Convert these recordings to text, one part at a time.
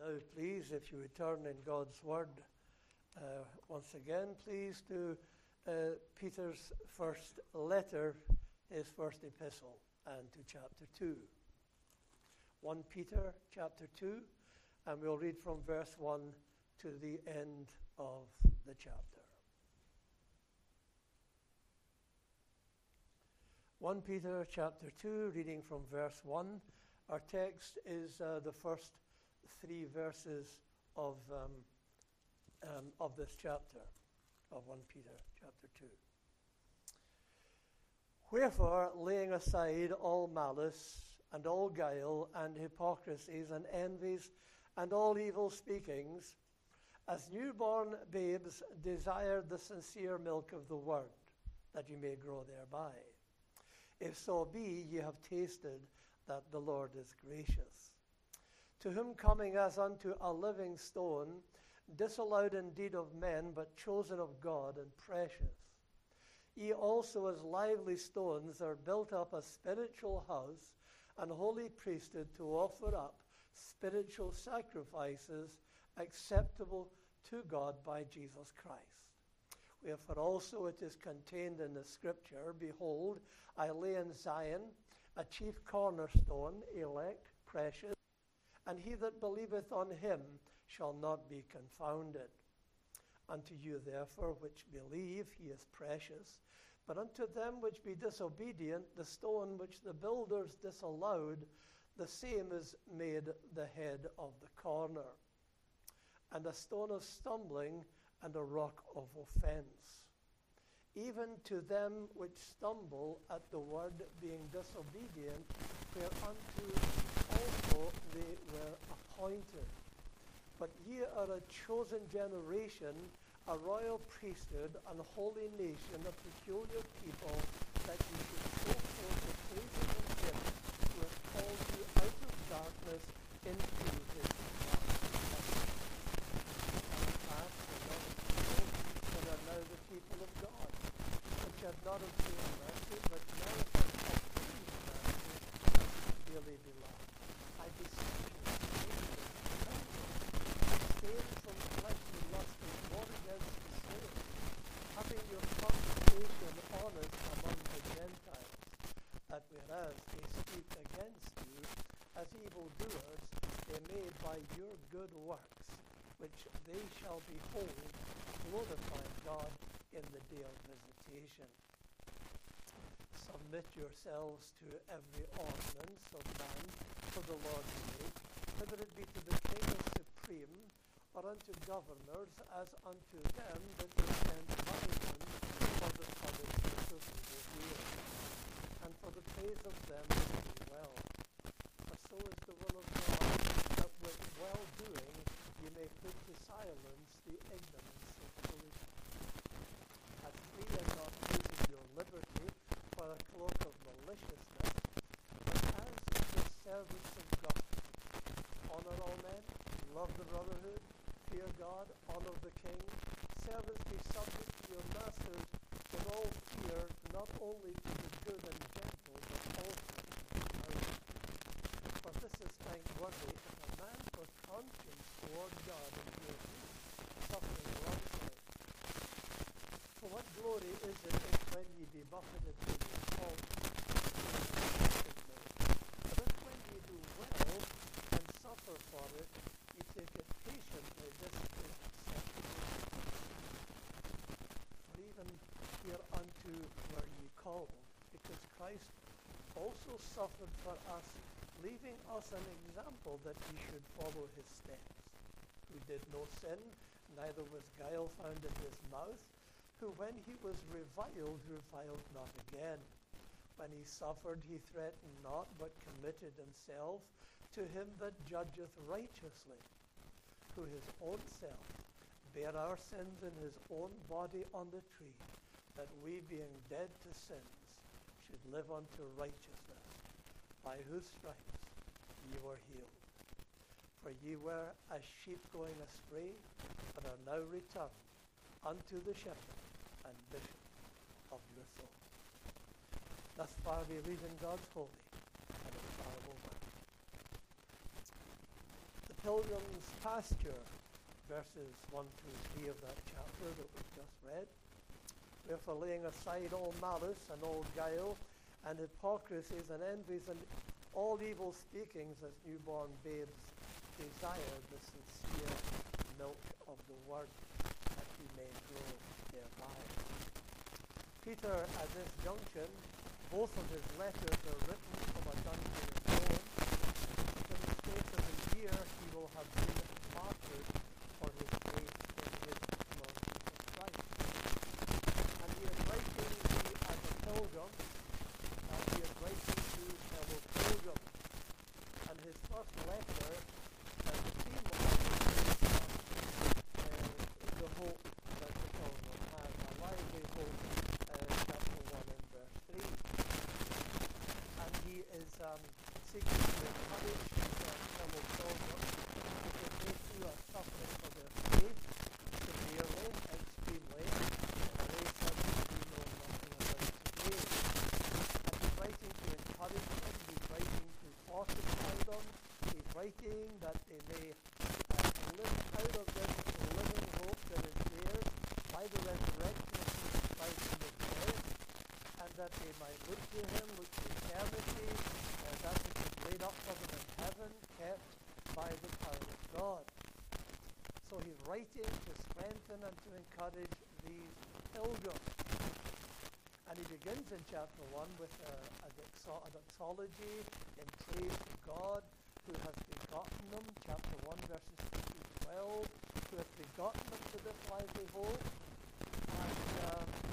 Now, please, if you return in God's Word, once again, please to Peter's first letter, his first epistle, and to chapter 2. 1 Peter chapter 2, and we'll read from verse 1 to the end of the chapter. 1 Peter chapter 2, reading from verse 1. Our text is the first 3 verses of this chapter, of 1 Peter chapter 2. Wherefore, laying aside all malice and all guile and hypocrisies and envies and all evil speakings, as newborn babes desire the sincere milk of the word, that you may grow thereby. If so be ye have tasted that the Lord is gracious. To whom coming as unto a living stone, disallowed indeed of men, but chosen of God and precious. Ye also as lively stones are built up a spiritual house and holy priesthood to offer up spiritual sacrifices acceptable to God by Jesus Christ. Wherefore also it is contained in the scripture, Behold, I lay in Zion a chief cornerstone, elect, precious, and he that believeth on him shall not be confounded. Unto you therefore which believe, he is precious. But unto them which be disobedient, the stone which the builders disallowed, the same is made the head of the corner, and a stone of stumbling and a rock of offense. Even to them which stumble at the word, being disobedient, whereunto also they were appointed. But ye are a chosen generation, a royal priesthood, and a holy nation, a peculiar people, that ye should show forth the praises of him who hath called you out of darkness into his light. And are now the people of God, which have not obtained mercy, but now have obtained mercy, dearly beloved. I beseech you, abstain from fleshly lust and war against the soul, having your conversation honest among the Gentiles, that whereas they speak against you as evildoers, they may by your good works, which they shall behold, glorify God in the day of visitation. Submit yourselves to every ordinance of man for the Lord's sake, whether it be to the king as supreme, or unto governors, as unto them that intend punishment for the public use of evil doing, and for the praise of them that do well. For so is the will of God, that with well-doing you may put to silence the ignorance of foolishness. As free and not using your liberty for a cloak of maliciousness, but as the servants of God. Honor all men, love the brotherhood, fear God, honor the king. Servants, be subject to your masters in all fear, not only to the good and gentle, but also to the mighty. For this is thankworthy if a man for conscience toward God endure grief, suffering wrongfully. For what glory is it if when ye be buffeted for your fault, but if when ye do well and suffer for it, ye take it patiently, this is acceptable. For even hereunto were ye called, because Christ also suffered for us, leaving us an example that ye should follow his steps, who did no sin, neither was guile found in his mouth, who when he was reviled not again. When he suffered, he threatened not, but committed himself to him that judgeth righteously, who his own self bare our sins in his own body on the tree, that we, being dead to sins, should live unto righteousness, by whose stripes ye were healed. For ye were as sheep going astray, but are now returned unto the shepherd and bishop of your soul. Thus far we read in God's holy and infallible word. The pilgrim's pasture, verses 1 through 3 of that chapter that we've just read. Wherefore, laying aside all malice and all guile and hypocrisies and envies and all evil speakings, as newborn babes desire the sincere milk of the word, that we may grow thereby. Peter, at this junction, both of his letters are written from a dungeon in Rome. For the space of a year he will have been martyred for his faith in his Lord Jesus Christ. And he is writing to as a pilgrim, and he is writing to fellow pilgrims. And his first letter, the theme of it is the hope that the pilgrim has, a lively hope, chapter 1 and verse 3. And he is seeking to encourage his fellow pilgrims because they too are suffering for their faith severely, extremely, in a way such as we know nothing about today. And he's writing to encourage them, he's writing to fortify them, he's writing that they may live out of this living hope that is theirs by the resurrection of Jesus Christ from the dead, and that they might look to him, look to eternity, and that which is laid up for them in heaven, kept by the power of God. So he's writing to strengthen and to encourage these pilgrims. And he begins in chapter 1 with a doxology in praise to God, who has begotten them, chapter 1 verses 2 to 12, who has begotten them to this lively hope, and to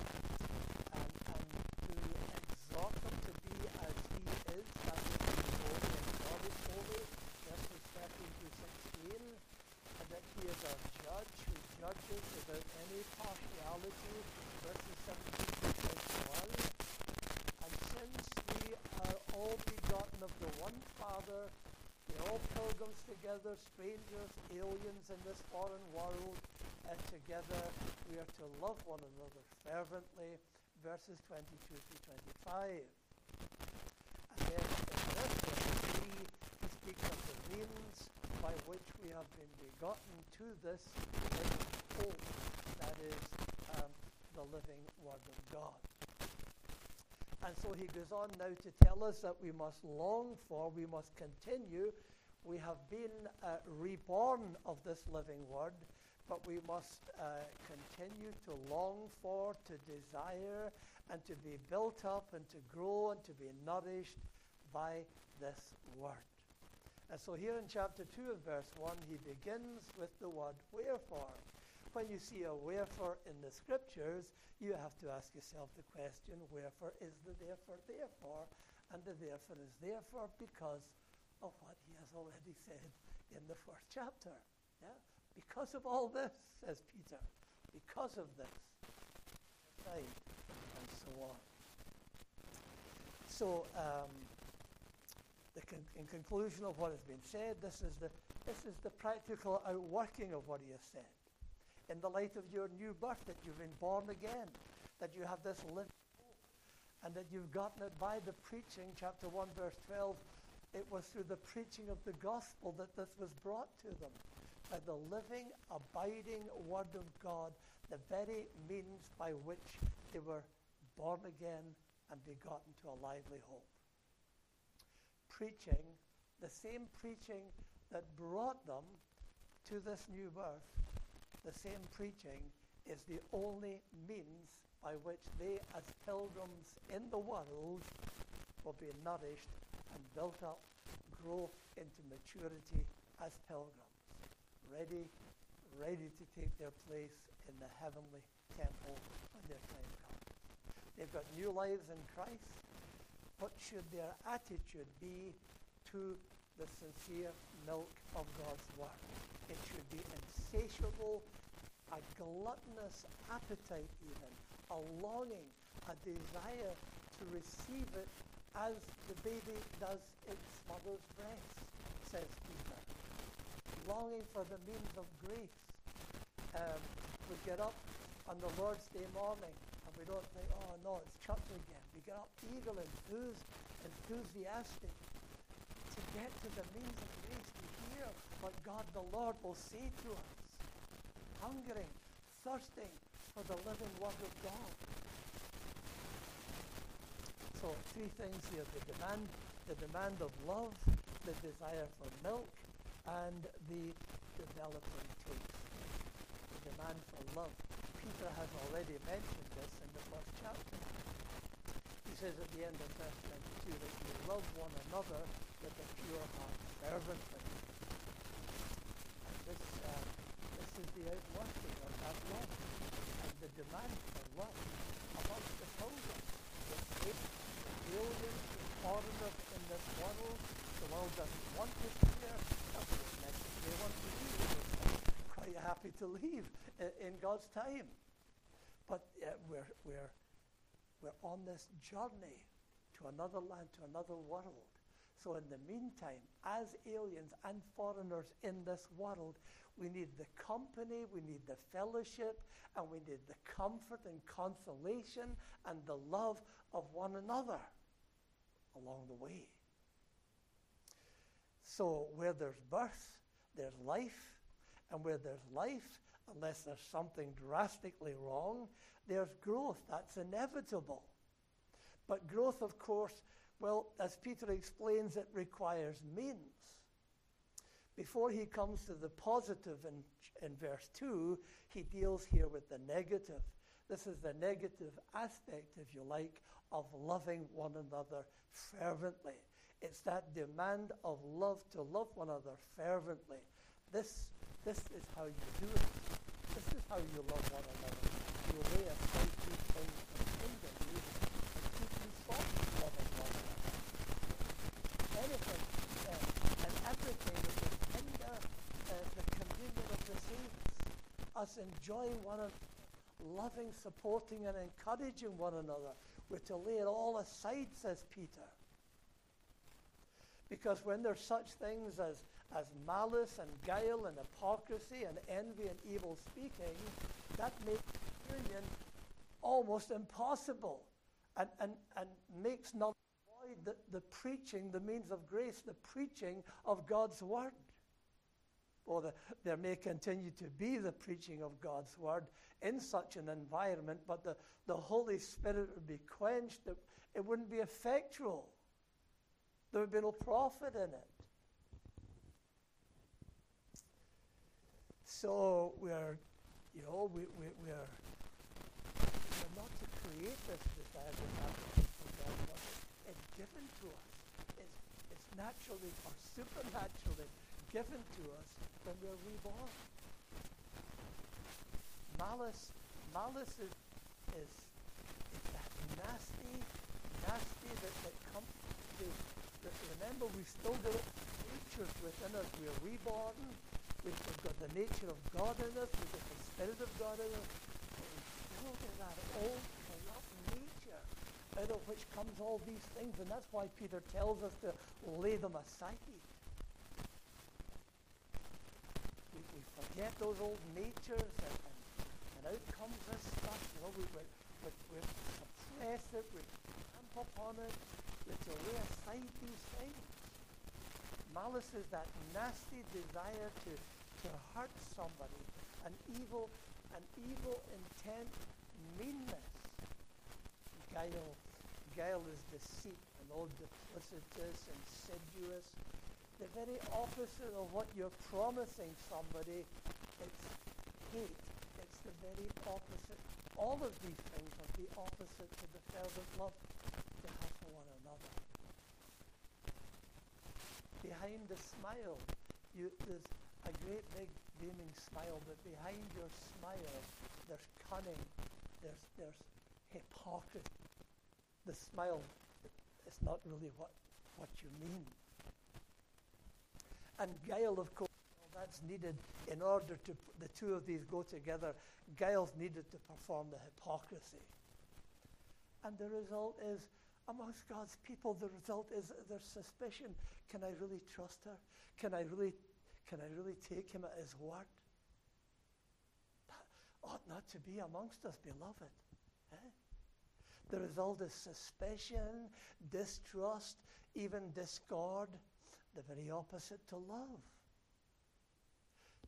exhort them to be as he is, that is holy and God is holy, verses 13 to 16, and that he is our judge, who judges without any partiality, verses 17 to 21. And since we are all begotten of the one Father, we are all pilgrims together, strangers, aliens in this foreign world, and together we are to love one another fervently, verses 22 to 25. And then in verse 23, he speaks of the means by which we have been begotten to this living hope, that is the living Word of God. And so he goes on now to tell us that we must long for, we must continue. We have been reborn of this living Word, but we must continue to long for, to desire, and to be built up, and to grow, and to be nourished by this Word. And so here in chapter 2 and verse 1, he begins with the word wherefore. When you see a wherefore in the scriptures, you have to ask yourself the question, wherefore is the therefore? And the therefore is therefore because of what he has already said in the first chapter. Yeah? Because of all this, says Peter, because of this, right, and so on. So, in conclusion of what has been said, this is the practical outworking of what he has said. In the light of your new birth, that you've been born again, that you have this living hope, and that you've gotten it by the preaching, chapter 1, verse 12, it was through the preaching of the gospel that this was brought to them, by the living, abiding Word of God, the very means by which they were born again and begotten to a lively hope. Preaching, the same preaching that brought them to this new birth, the same preaching is the only means by which they, as pilgrims in the world, will be nourished and built up, grow into maturity as pilgrims, ready to take their place in the heavenly temple when their time comes. They've got new lives in Christ. What should their attitude be to the sincere milk of God's Word? It should be insatiable, a gluttonous appetite even, a longing, a desire to receive it as the baby does its mother's breast, says Peter. Longing for the means of grace. We get up on the Lord's Day morning and we don't think, oh no, it's church again. We get up eagerly, enthusiastic to get to the means of grace, to hear hear what God the Lord will say to us. Hungering, thirsting for the living Word of God. So 3 things here: the demand of love, the desire for milk, and the developing taste. The demand for love. Peter has already mentioned this in the first chapter. He says at the end of verse 22 that you love one another with a pure heart fervently. And this is the outworking of that love, and the demand for love amongst the children, the aliens, the foreigners in this world. The world doesn't want us here, doesn't necessarily want to leave. We're quite happy to leave in God's time. But we're on this journey to another land, to another world. So in the meantime, as aliens and foreigners in this world, we need the company, we need the fellowship, and we need the comfort and consolation and the love of one another along the way. So where there's birth, there's life, and where there's life, unless there's something drastically wrong, there's growth. That's inevitable. But growth, of course, well, as Peter explains, it requires means. Before he comes to the positive in verse 2, he deals here with the negative. This is the negative aspect, if you like, of loving one another fervently. It's that demand of love to love one another fervently. This is how you do it. This is how you love one another. You lay aside these things that hinder you and keep you from loving one another. Anything and everything that would hinder the communion of the saints, us enjoying one another, loving, supporting, and encouraging one another. We're to lay it all aside, says Peter. Because when there's such things as malice and guile and hypocrisy and envy and evil speaking, that makes union almost impossible and makes null and void the preaching, the means of grace, the preaching of God's word. Or there may continue to be the preaching of God's word in such an environment, but the Holy Spirit would be quenched. It wouldn't be effectual. There would be no profit in it. So we're not to create this desire to have for God, but it's given to us. It's naturally or supernaturally given to us when we're reborn. Malice is that nasty that comes to. Remember, we've still got natures within us. We're reborn. We've got the nature of God in us. We've got the Spirit of God in us. But we still got that old corrupt nature out of which comes all these things. And that's why Peter tells us to lay them aside. We forget those old natures and out comes this stuff. We suppress it. We camp upon it. We're to lay aside these things. Malice is that nasty desire to hurt somebody, an evil intent, meanness. Guile is deceit, and all duplicitous, insidious. The very opposite of what you're promising somebody, it's hate. It's the very opposite. All of these things are the opposite to the fervent love to have for one another. Behind the smile, there's a great big beaming smile, but behind your smile, there's cunning, there's hypocrisy. The smile is not really what you mean. And guile, of course, that's needed in order to, the two of these go together. Guile's needed to perform the hypocrisy. And the result is, amongst God's people, the result is there's suspicion. Can I really trust her? Can I really take him at his word? That ought not to be amongst us, beloved. The result is suspicion, distrust, even discord, the very opposite to love.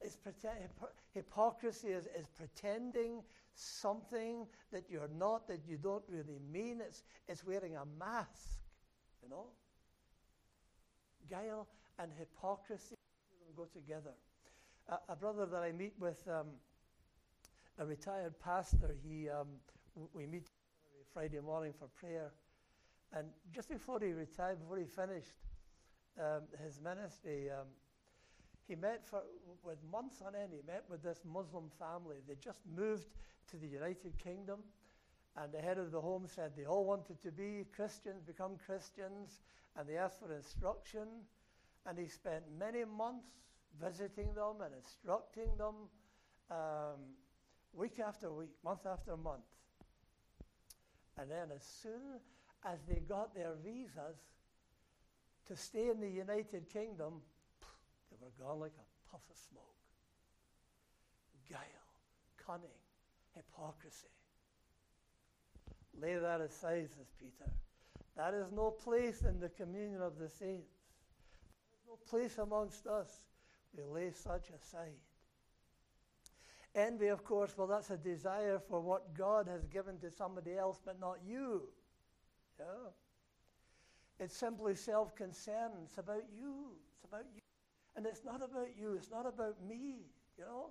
hypocrisy is pretending something that you're not, that you don't really mean. It's wearing a mask, you know. Guile and hypocrisy go together. A brother that I meet with, a retired pastor, we meet every Friday morning for prayer. And just before he retired, before he finished his ministry, he met with months on end. He met with this Muslim family. They just moved to the United Kingdom, and the head of the home said they all wanted to be Christians, become Christians, and they asked for instruction. And he spent many months visiting them and instructing them, week after week, month after month. And then as soon as they got their visas to stay in the United Kingdom, they were gone like a puff of smoke. Guile, cunning, hypocrisy. Lay that aside, says Peter. That is no place in the communion of the saints. There is no place amongst us. We lay such aside. Envy, of course, well, that's a desire for what God has given to somebody else, but not you. Yeah. It's simply self-concern. It's about you. It's about you. And it's not about you. It's not about me, you know.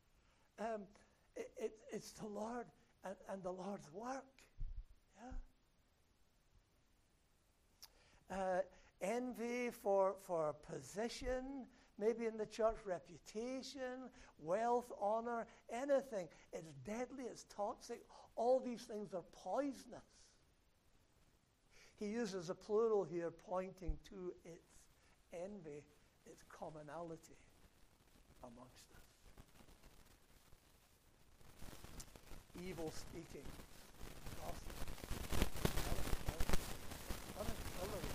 It's the Lord and the Lord's work. Yeah. Envy for position, maybe in the church, reputation, wealth, honor, anything. It's deadly, it's toxic. All these things are poisonous. He uses a plural here pointing to its envy, its commonality amongst us. Evil speaking, gossip, unauthority,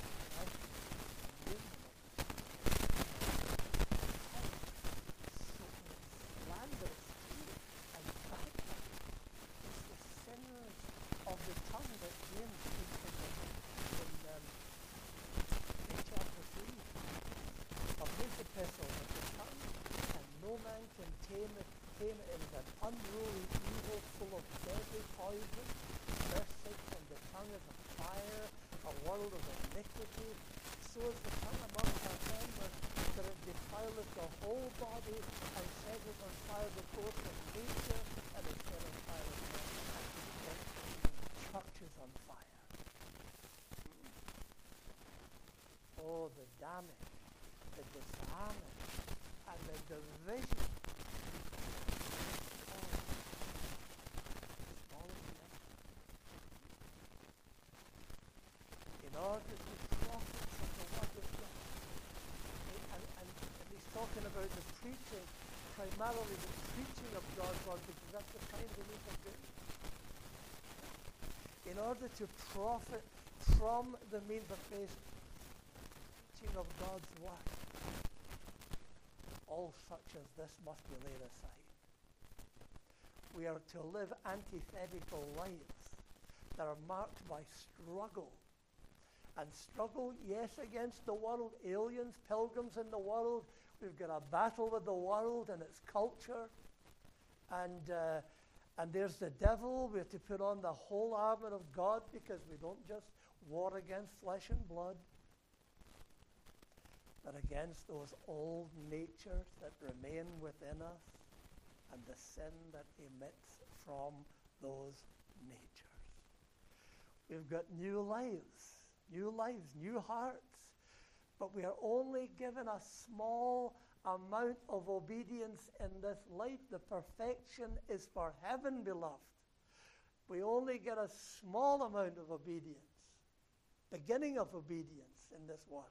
slanderous and backbiting. It's the sins of the tongue that James speaks in chapter 3 of his epistle, that the tongue, and no man can tame it. It is an unruly evil full of deadly poison. Verse 6, and the tongue is a fire, a world of iniquity. So is the tongue amongst our members, that it defileth the whole body, and setteth on fire the course of nature, and is set on fire of men. Churches on fire. Oh, the damage, the disharmony, and the division. In order to profit from the word of God. And he's talking about the preaching, primarily the preaching of God's word, because that's the kind we need to do. In order to profit from the means of faith, preaching of God's word, all such as this must be laid aside. We are to live antithetical lives that are marked by struggle. And struggle, yes, against the world, aliens, pilgrims in the world. We've got a battle with the world and its culture. And there's the devil. We have to put on the whole armor of God, because we don't just war against flesh and blood, but against those old natures that remain within us and the sin that emits from those natures. We've got new lives, new hearts, but we are only given a small amount of obedience in this life. The perfection is for heaven, beloved. We only get a small amount of obedience, beginning of obedience in this world.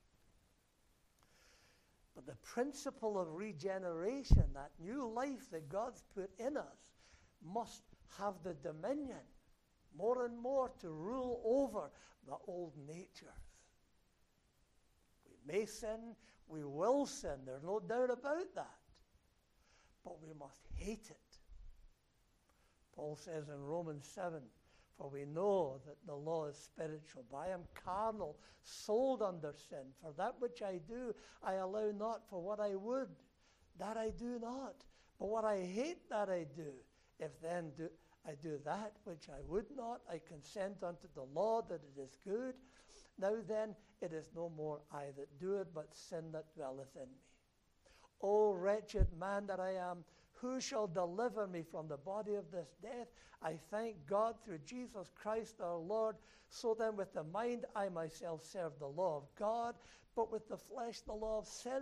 But the principle of regeneration, that new life that God's put in us, must have the dominion more and more to rule over the old natures. We may sin, we will sin, there's no doubt about that. But we must hate it. Paul says in Romans 7, for we know that the law is spiritual, but I am carnal, sold under sin. For that which I do, I allow not. For what I would, that I do not. But what I hate that I do, if then I do that which I would not, I consent unto the law that it is good. Now then, it is no more I that do it, but sin that dwelleth in me. O wretched man that I am, who shall deliver me from the body of this death? I thank God through Jesus Christ our Lord. So then with the mind I myself serve the law of God, but with the flesh the law of sin.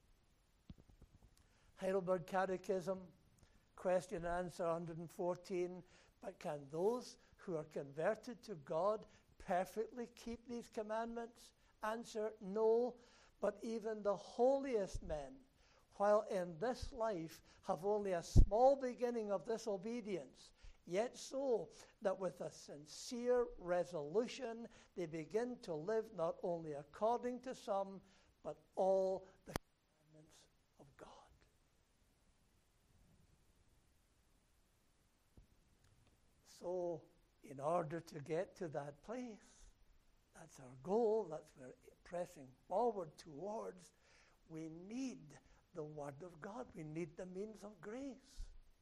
Heidelberg Catechism, question and answer 114. But can those who are converted to God perfectly keep these commandments? Answer, no. But even the holiest men, while in this life have only a small beginning of this obedience, yet so that with a sincere resolution they begin to live not only according to some, but all the commandments of God. So, in order to get to that place, that's our goal, that's what we're pressing forward towards, we need the Word of God. We need the means of grace.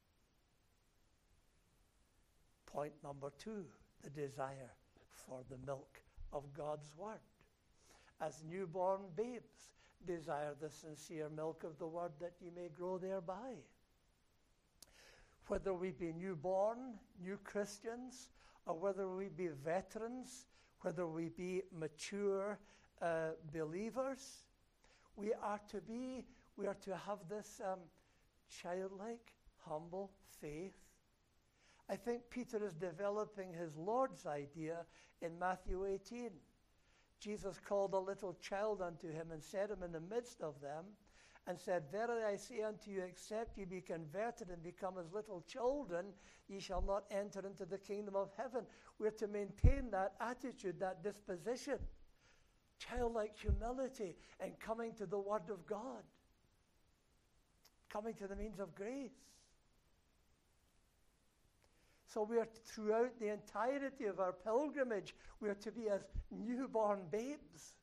Point number 2, the desire for the milk of God's Word. As newborn babes, desire the sincere milk of the Word that ye may grow thereby. Whether we be newborn, new Christians, or whether we be veterans, whether we be mature believers, we are to have this childlike, humble faith. I think Peter is developing his Lord's idea in Matthew 18. Jesus called a little child unto him and set him in the midst of them and said, Verily I say unto you, except ye be converted and become as little children, ye shall not enter into the kingdom of heaven. We're to maintain that attitude, that disposition, childlike humility, and coming to the Word of God, coming to the means of grace. So we are, throughout the entirety of our pilgrimage, we are to be as newborn babes.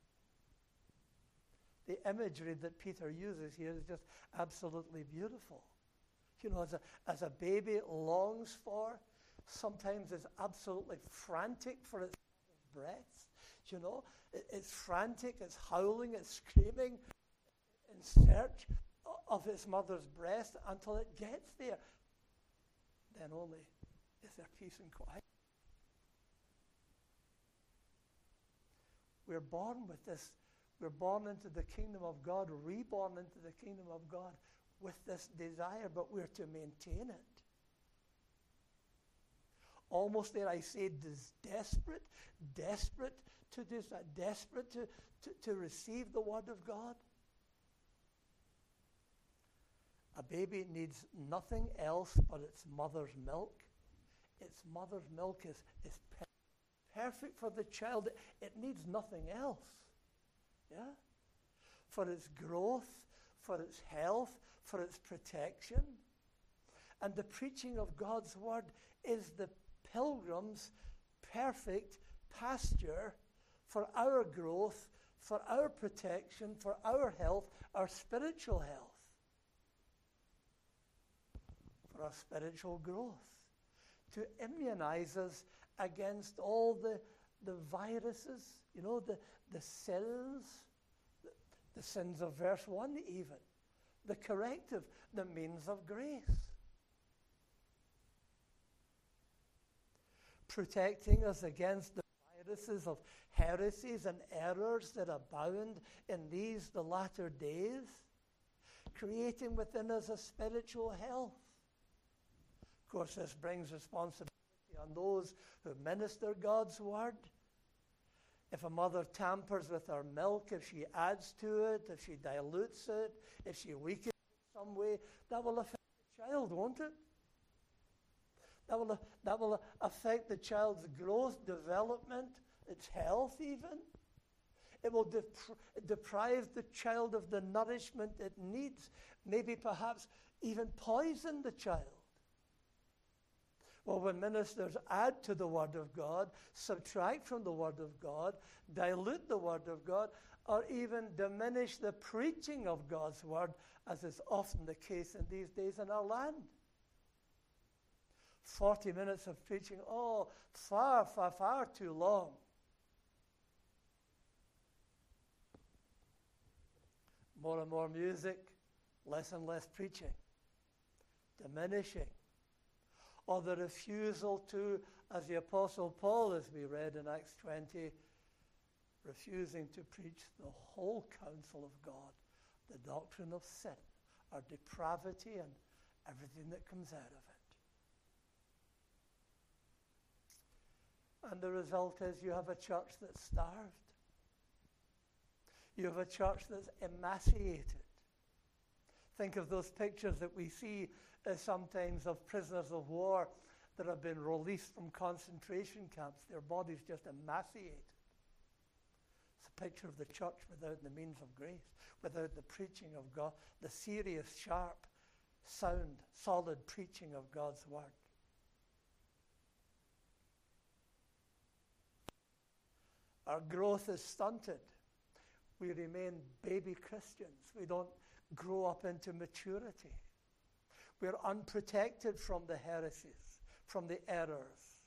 The imagery that Peter uses here is just absolutely beautiful. You know, as a baby longs for, sometimes is absolutely frantic for its breaths. You know, it's frantic, it's howling, it's screaming in search of its mother's breast until it gets there. Then only is there peace and quiet. We're born with this. We're born into the kingdom of God, reborn into the kingdom of God with this desire, but we're to maintain it. Almost there I say desperate to do that, desperate to receive the Word of God. A baby needs nothing else but its mother's milk. Its mother's milk is perfect for the child. It needs nothing else. Yeah? For its growth, for its health, for its protection. And the preaching of God's Word is the pilgrim's perfect pasture for our growth, for our protection, for our health, our spiritual health. For our spiritual growth, to immunize us against all the viruses, you know, the sins, the sins of verse 1 even, the corrective, the means of grace. Protecting us against the viruses of heresies and errors that abound in these, the latter days, creating within us a spiritual health. Of course, this brings responsibility on those who minister God's Word. If a mother tampers with her milk, if she adds to it, if she dilutes it, if she weakens it in some way, that will affect the child, won't it? That will affect the child's growth, development, its health even. It will deprive the child of the nourishment it needs, maybe perhaps even poison the child. Or when ministers add to the Word of God, subtract from the Word of God, dilute the Word of God, or even diminish the preaching of God's Word, as is often the case in these days in our land. 40 minutes of preaching, far, far, far too long. More and more music, less and less preaching, diminishing. Or the refusal to, as the Apostle Paul, as we read in Acts 20, refusing to preach the whole counsel of God, the doctrine of sin, our depravity, and everything that comes out of it. And the result is you have a church that's starved. You have a church that's emaciated. Think of those pictures that we see sometimes of prisoners of war that have been released from concentration camps, their bodies just emaciated. It's a picture of the church without the means of grace, without the preaching of God, the serious, sharp, sound, solid preaching of God's Word. Our growth is stunted. We remain baby Christians. We don't grow up into maturity. We're unprotected from the heresies, from the errors,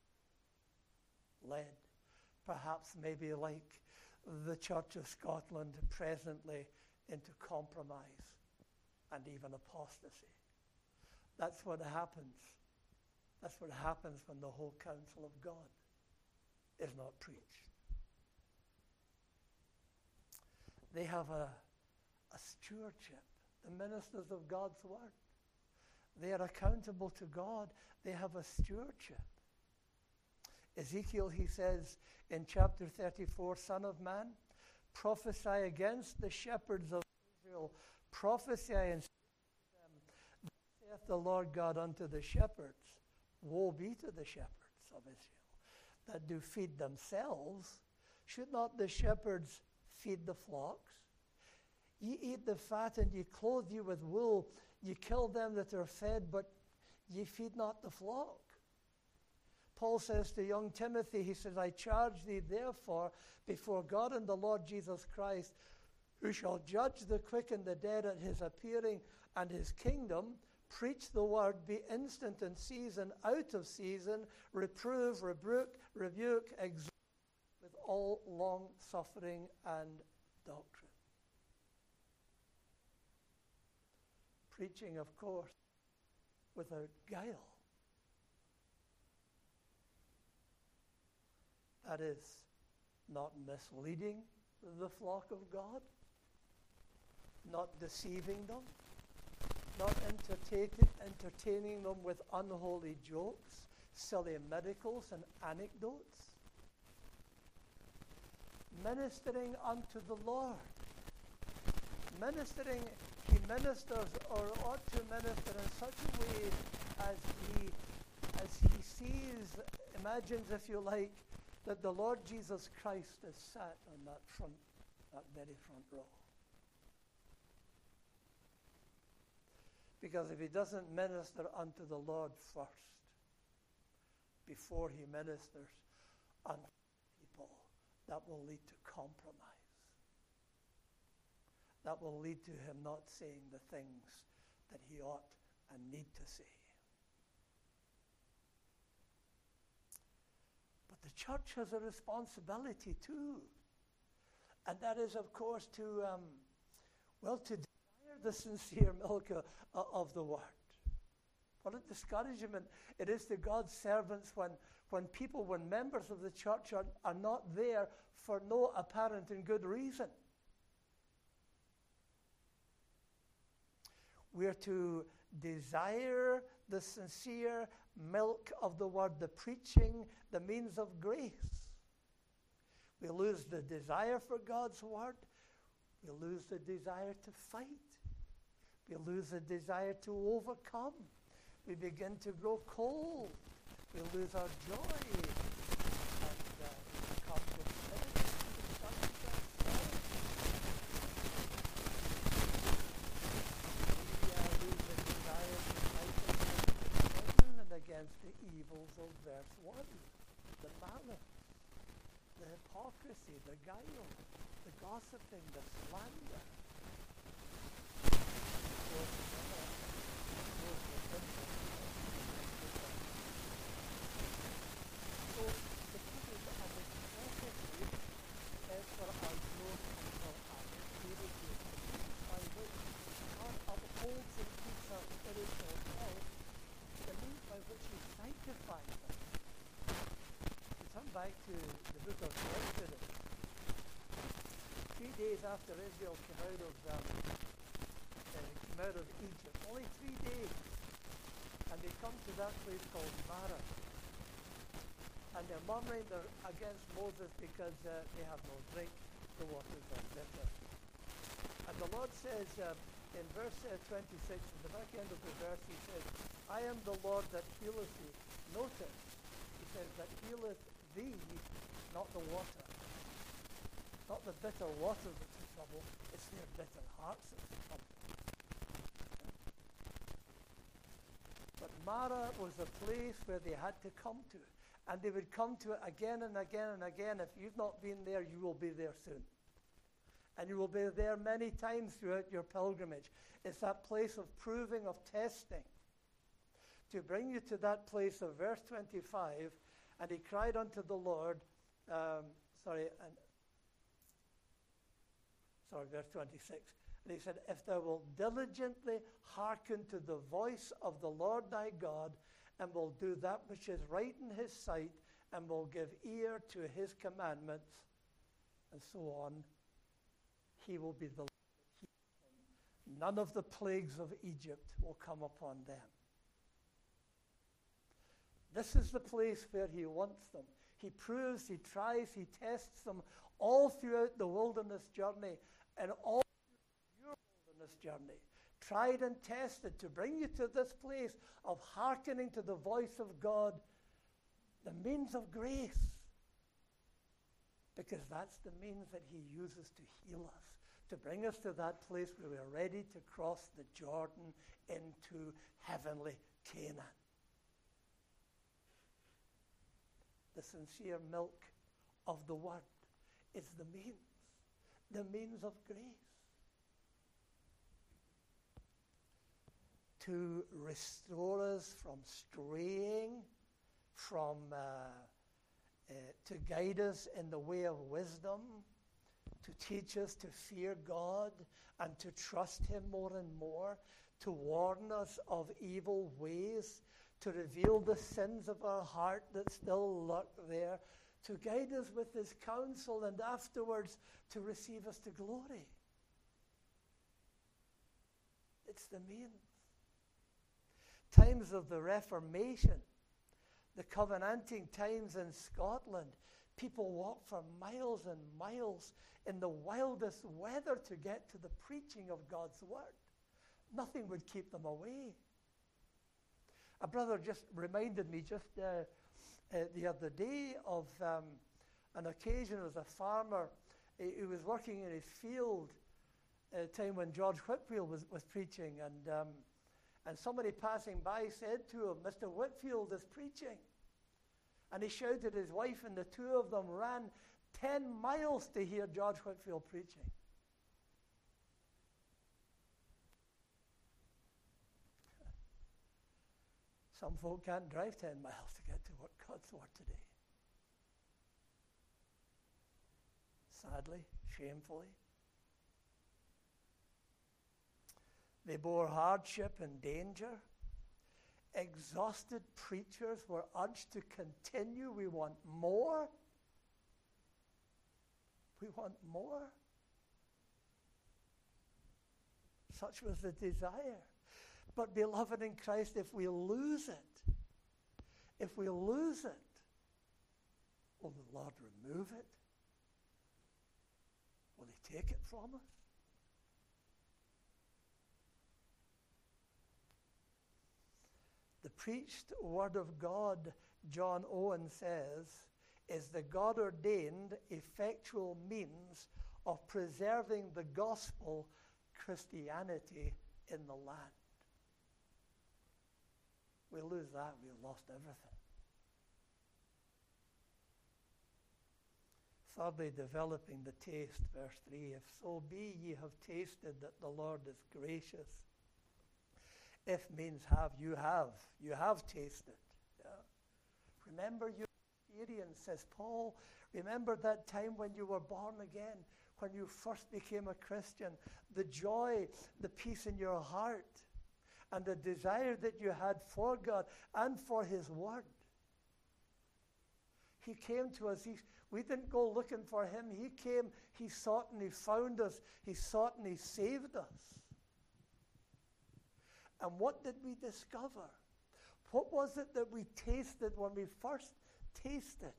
led perhaps maybe like the Church of Scotland presently into compromise and even apostasy. That's what happens. That's what happens when the whole counsel of God is not preached. They have a stewardship, the ministers of God's Word. They are accountable to God. They have a stewardship. Ezekiel, he says in chapter 34, Son of man, prophesy against the shepherds of Israel. Prophesy and say to them, thus saith the Lord God unto the shepherds, woe be to the shepherds of Israel that do feed themselves. Should not the shepherds feed the flocks? Ye eat the fat, and ye clothe you with wool. Ye kill them that are fed, but ye feed not the flock. Paul says to young Timothy, he says, I charge thee therefore before God and the Lord Jesus Christ, who shall judge the quick and the dead at his appearing and his kingdom, preach the word, be instant in season, out of season, reprove, rebuke, exhort with all long suffering and doctrine. Preaching, of course, without guile. That is, not misleading the flock of God, not deceiving them, not entertaining them with unholy jokes, silly medicals and anecdotes. Ministering unto the Lord. Ministering, he ministers or ought to minister in such a way as he sees, imagines, if you like, that the Lord Jesus Christ is sat on that very front row. Because if he doesn't minister unto the Lord first, before he ministers unto people, that will lead to compromise. That will lead to him not saying the things that he ought and need to say. But the church has a responsibility too. And that is, of course, to desire the sincere milk of the word. What a discouragement it is to God's servants when members of the church are not there for no apparent and good reason. We are to desire the sincere milk of the word, the preaching, the means of grace. We lose the desire for God's word. We lose the desire to fight. We lose the desire to overcome. We begin to grow cold. We lose our joy and come to sin. We lose the desire to fight against the hypocrisy, the guile, the gossiping, the slander. So the purpose of it perfectly is for our growth and for our maturity, by which God upholds and keeps our spiritual health, the means by which He sanctifies us. We come back to the book of Exodus. 3 days after Israel came out of Egypt, only 3 days, and they come to that place called Marah. And they're murmuring against Moses because they have no drink. The waters are bitter. And the Lord says in verse 26, at the back end of the verse, He says, I am the Lord that healeth thee. Notice, He says, that healeth thee, not the water. Not the bitter water that's the trouble, it's their bitter hearts that's the trouble. But Marah was a place where they had to come to. And they would come to it again and again and again. If you've not been there, you will be there soon. And you will be there many times throughout your pilgrimage. It's that place of proving, of testing. To bring you to that place of verse 25, and he cried unto the Lord, verse 26. And he said, if thou wilt diligently hearken to the voice of the Lord thy God, and will do that which is right in his sight, and will give ear to his commandments, and so on, he will be the Lord. None of the plagues of Egypt will come upon them. This is the place where he wants them. He proves, he tries, he tests them all throughout the wilderness journey, and all through your wilderness journey. Tried and tested to bring you to this place of hearkening to the voice of God, the means of grace. Because that's the means that he uses to heal us, to bring us to that place where we're ready to cross the Jordan into heavenly Canaan. The sincere milk of the word is the means of grace. To restore us from straying, to guide us in the way of wisdom, to teach us to fear God and to trust him more and more, to warn us of evil ways, to reveal the sins of our heart that still lurk there, to guide us with his counsel, and afterwards to receive us to glory. It's the means. Times of the Reformation, the Covenanting times in Scotland, people walked for miles and miles in the wildest weather to get to the preaching of God's word. Nothing would keep them away. A brother just reminded me the other day of an occasion. It was a farmer. He was working in his field at a time when George Whitefield was preaching, and somebody passing by said to him, Mr. Whitefield is preaching. And he shouted his wife, and the two of them ran 10 miles to hear George Whitefield preaching. Some folk can't drive 10 miles to get to God's word today. Sadly, shamefully. They bore hardship and danger. Exhausted preachers were urged to continue. We want more. We want more. Such was the desire. But beloved in Christ, if we lose it, will the Lord remove it? Will he take it from us? The preached word of God, John Owen says, is the God-ordained effectual means of preserving the gospel Christianity in the land. We lose that, we've lost everything. Thirdly, developing the taste, verse 3. If so be ye have tasted that the Lord is gracious. If means have, you have tasted. Yeah. Remember your experience, says Paul. Remember that time when you were born again, when you first became a Christian, the joy, the peace in your heart, and the desire that you had for God and for His Word. He came to us. We didn't go looking for Him. He came, He sought and He found us. He sought and He saved us. And what did we discover? What was it that we tasted when we first tasted?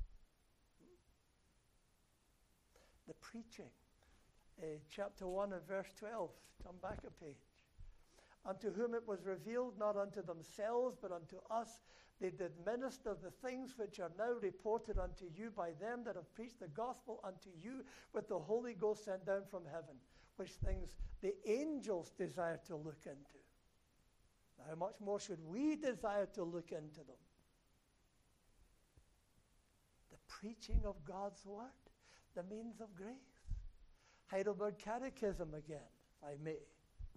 The preaching. Chapter 1 and verse 12. Turn back a page. Unto whom it was revealed, not unto themselves, but unto us, they did minister the things which are now reported unto you by them that have preached the gospel unto you with the Holy Ghost sent down from heaven, which things the angels desire to look into. Now, how much more should we desire to look into them? The preaching of God's Word, the means of grace. Heidelberg Catechism again, if I may.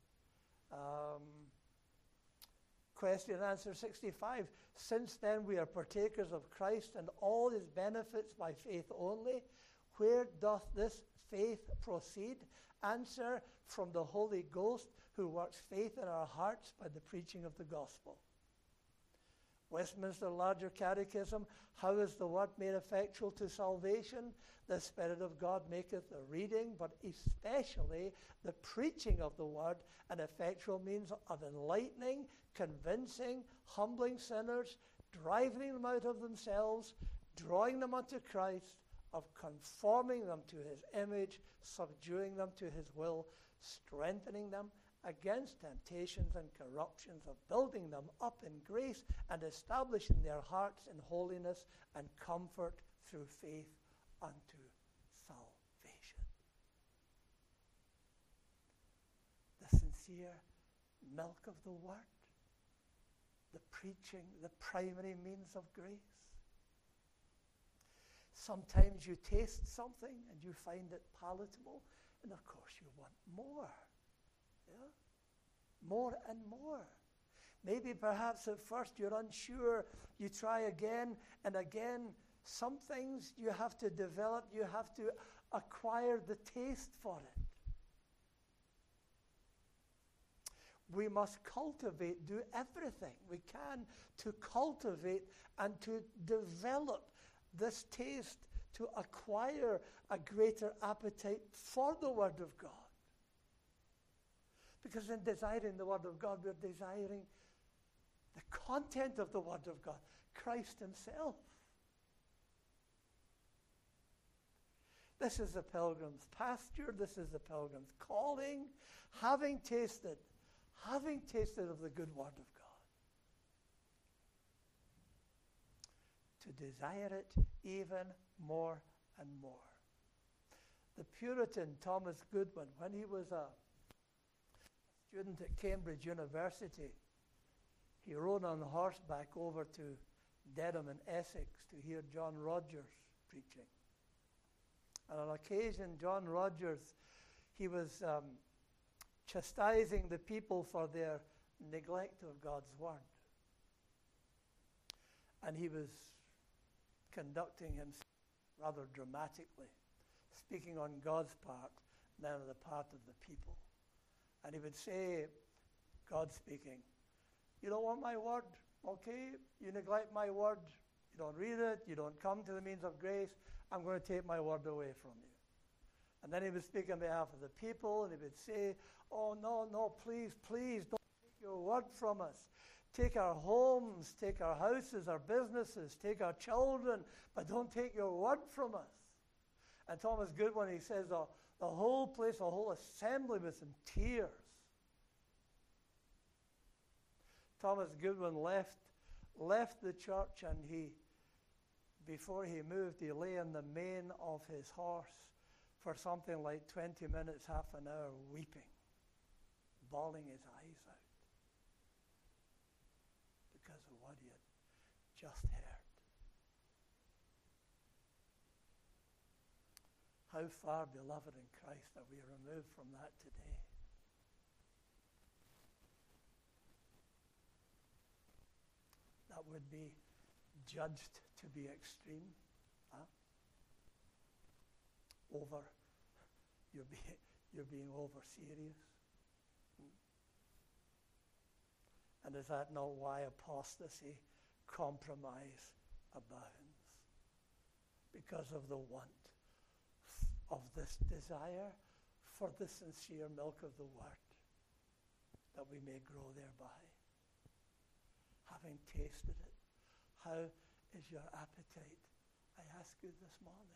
Question and answer 65. Since then we are partakers of Christ and all His benefits by faith only. Where doth this faith proceed? Answer, from the Holy Ghost, who works faith in our hearts by the preaching of the gospel. Westminster Larger Catechism. How is the word made effectual to salvation? The Spirit of God maketh the reading, but especially the preaching of the word, an effectual means of enlightening, convincing, humbling sinners, driving them out of themselves, drawing them unto Christ, of conforming them to His image, subduing them to His will, strengthening them against temptations and corruptions, of building them up in grace and establishing their hearts in holiness and comfort through faith unto salvation. The sincere milk of the Word, the preaching, the primary means of grace. Sometimes you taste something and you find it palatable, and of course you want more. Yeah? More and more. Maybe perhaps at first you're unsure, you try again and again. Some things you have to develop, you have to acquire the taste for it. We must cultivate, do everything we can to cultivate and to develop this taste, to acquire a greater appetite for the Word of God. Because in desiring the Word of God, we're desiring the content of the Word of God, Christ Himself. This is the pilgrim's pasture. This is the pilgrim's calling. Having tasted of the good Word of God, to desire it even more and more. The Puritan Thomas Goodwin, when he was a student at Cambridge University, he rode on horseback over to Dedham in Essex to hear John Rogers preaching. And on occasion, John Rogers, he was chastising the people for their neglect of God's Word. And he was conducting himself rather dramatically, speaking on God's part than on the part of the people. And he would say, God speaking, you don't want my Word, okay? You neglect my Word, you don't read it, you don't come to the means of grace, I'm going to take my Word away from you. And then he would speak on behalf of the people, and he would say, oh, no, please, don't take your Word from us. Take our homes, take our houses, our businesses, take our children, but don't take your Word from us. And Thomas Goodwin, he says, the whole place, the whole assembly was in tears. Thomas Goodwin left the church, and before he moved, he lay in the mane of his horse for something like 20 minutes, half an hour, weeping, bawling his eyes out because of what he had just heard. How far, beloved in Christ, are we removed from that today? That would be judged to be extreme. You're being over serious. And is that not why apostasy, compromise abounds? Because of the want of this desire for the sincere milk of the word, that we may grow thereby. Having tasted it, how is your appetite? I ask you this morning.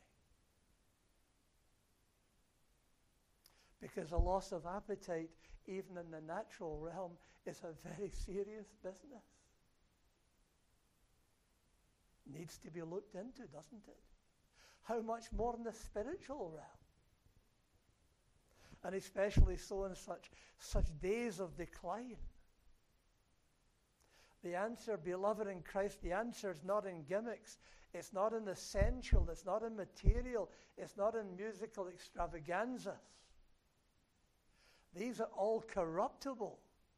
Because a loss of appetite, even in the natural realm, is a very serious business. Needs to be looked into, doesn't it? How much more in the spiritual realm? And especially so in such days of decline. The answer, beloved in Christ, the answer is not in gimmicks. It's not in the sensual. It's not in material. It's not in musical extravaganzas. These are all corruptible.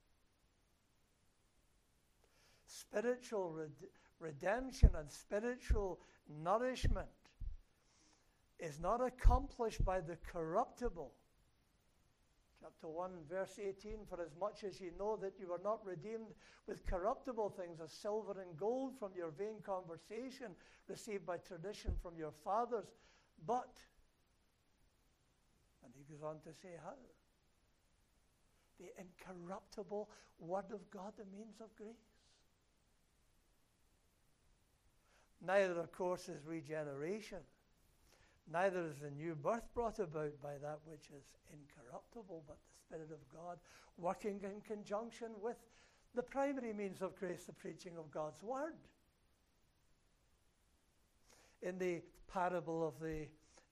Spiritual redemption and spiritual nourishment is not accomplished by the corruptible. Chapter 1, verse 18, for as much as ye know that you were not redeemed with corruptible things, as silver and gold from your vain conversation, received by tradition from your fathers, but, and he goes on to say how? The incorruptible Word of God, the means of grace. Neither, of course, is regeneration. Neither is the new birth brought about by that which is incorruptible, but the Spirit of God working in conjunction with the primary means of grace, the preaching of God's Word. In the parable of the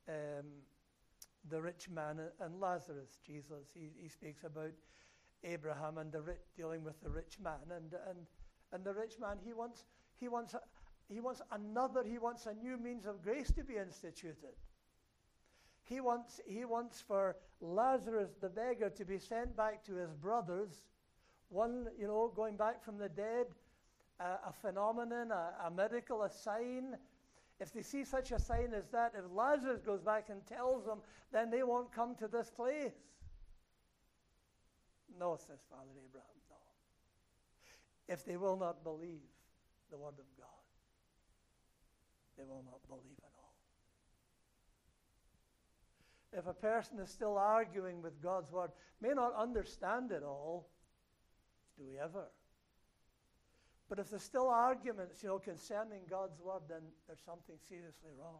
rich man and Lazarus, Jesus, he speaks about Abraham and dealing with the rich man, and the rich man, he wants a new means of grace to be instituted. He wants for Lazarus the beggar to be sent back to his brothers, one, going back from the dead, a phenomenon, a miracle, a sign. If they see such a sign as that, if Lazarus goes back and tells them, then they won't come to this place. No, says Father Abraham, no. If they will not believe the Word of God, they will not believe at all. If a person is still arguing with God's Word, may not understand it all, do we ever? But if there's still arguments, concerning God's Word, then there's something seriously wrong.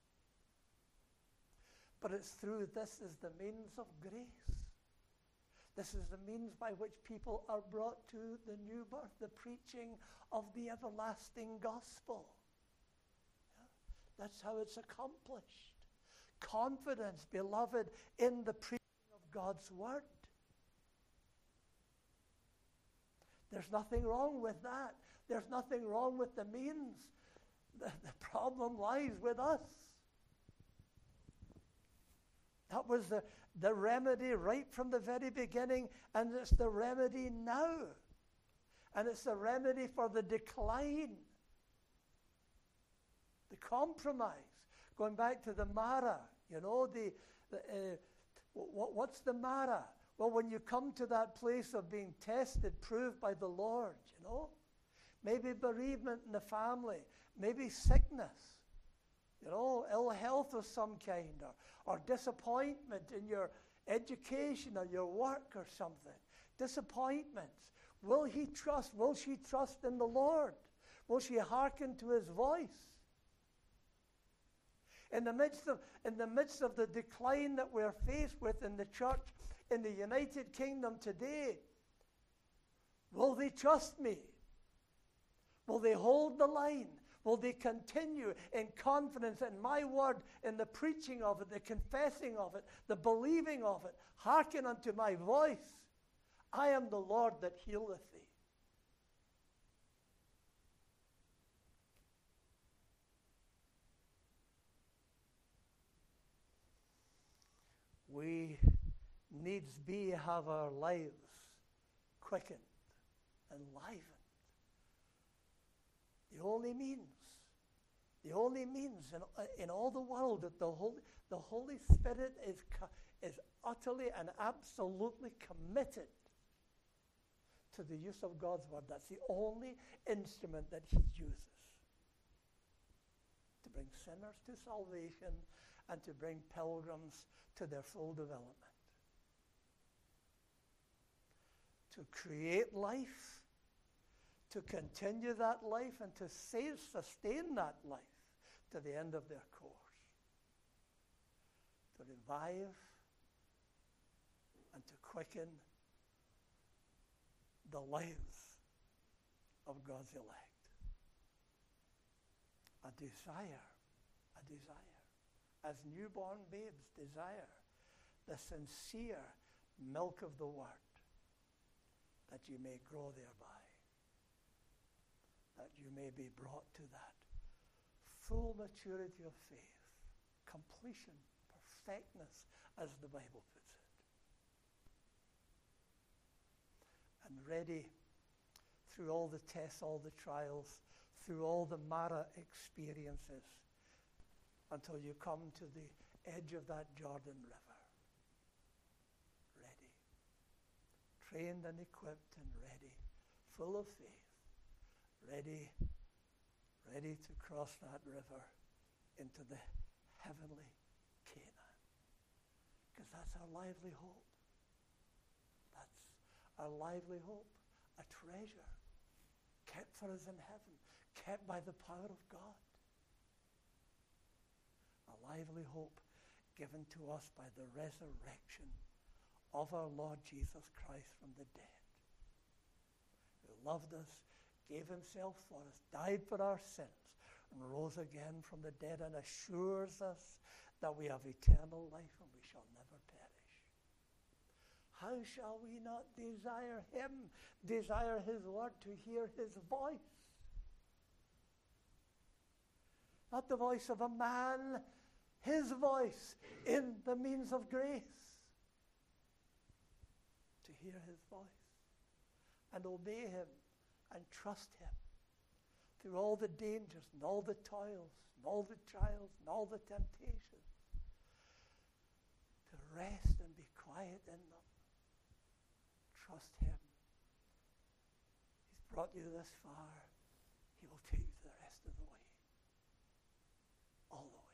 But it's through this is the means of grace. This is the means by which people are brought to the new birth, the preaching of the everlasting gospel. That's how it's accomplished. Confidence, beloved, in the preaching of God's Word. There's nothing wrong with that. There's nothing wrong with the means. The problem lies with us. That was the remedy right from the very beginning, and it's the remedy now. And it's the remedy for the decline. The compromise. Going back to the Mara, what's the Mara? Well, when you come to that place of being tested, proved by the Lord, maybe bereavement in the family, maybe sickness, ill health of some kind, or disappointment in your education or your work or something, disappointments. Will she trust in the Lord? Will she hearken to His voice? In the midst of the decline that we're faced with in the church, in the United Kingdom today, will they trust me? Will they hold the line? Will they continue in confidence in my word, in the preaching of it, the confessing of it, the believing of it? Hearken unto my voice. I am the Lord that healeth thee. needs be have our lives quickened, enlivened. The only means in all the world that the Holy Spirit is utterly and absolutely committed to the use of God's word. That's the only instrument that he uses to bring sinners to salvation and to bring pilgrims to their full development. To create life, to continue that life, and to sustain that life to the end of their course. To revive and to quicken the lives of God's elect. A desire, as newborn babes desire the sincere milk of the word, that you may grow thereby, that you may be brought to that full maturity of faith, completion, perfectness, as the Bible puts it. And ready through all the tests, all the trials, through all the Mara experiences, until you come to the edge of that Jordan River. Ready. Trained and equipped and ready. Full of faith. Ready to cross that river into the heavenly Canaan. Because that's our lively hope. That's our lively hope. A treasure kept for us in heaven, kept by the power of God. A lively hope given to us by the resurrection of our Lord Jesus Christ from the dead, who loved us, gave himself for us, died for our sins, and rose again from the dead, and assures us that we have eternal life and we shall never perish. How shall we not desire him, desire his word, to hear his voice? Not the voice of a man, his voice in the means of grace. To hear his voice and obey him and trust him through all the dangers and all the toils and all the trials and all the temptations. To rest and be quiet in them. Trust him. He's brought you this far. He will take you to the rest of the way. All the way.